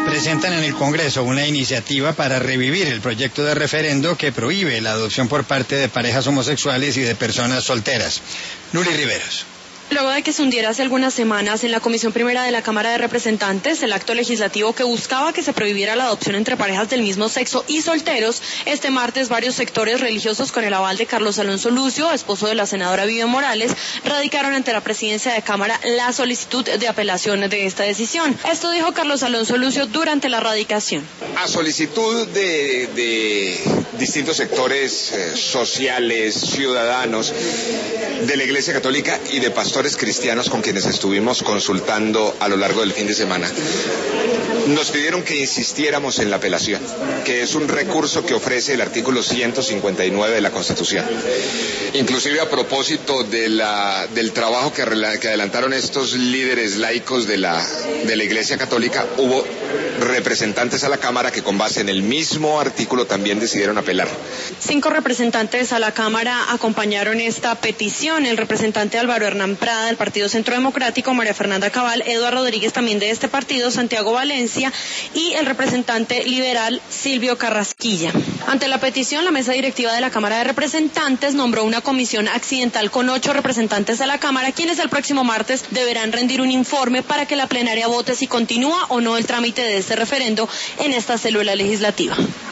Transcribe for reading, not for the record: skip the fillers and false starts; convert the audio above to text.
presentan en el Congreso una iniciativa para revivir el proyecto de referendo que prohíbe la adopción por parte de parejas homosexuales y de personas solteras. Luli Riveros. Luego de que se hundiera hace algunas semanas en la Comisión Primera de la Cámara de Representantes el acto legislativo que buscaba que se prohibiera la adopción entre parejas del mismo sexo y solteros, este martes varios sectores religiosos con el aval de Carlos Alonso Lucio, esposo de la senadora Vivian Morales, radicaron ante la presidencia de Cámara la solicitud de apelación de esta decisión. Esto dijo Carlos Alonso Lucio durante la radicación. A solicitud de distintos sectores sociales, ciudadanos, de la Iglesia Católica y de pastores cristianos con quienes estuvimos consultando a lo largo del fin de semana, nos pidieron que insistiéramos en la apelación, que es un recurso que ofrece el artículo 159 de la Constitución. Inclusive a propósito del trabajo que adelantaron estos líderes laicos de la Iglesia Católica, hubo representantes a la Cámara que con base en el mismo artículo también decidieron apelar. 5 representantes a la Cámara acompañaron esta petición, el representante Álvaro Hernán Prada del Partido Centro Democrático, María Fernanda Cabal, Eduardo Rodríguez también de este partido, Santiago Valencia y el representante liberal Silvio Carrasquilla. Ante la petición, la mesa directiva de la Cámara de Representantes nombró una comisión accidental con 8 representantes de la Cámara, quienes el próximo martes deberán rendir un informe para que la plenaria vote si continúa o no el trámite de este referendo en esta célula legislativa.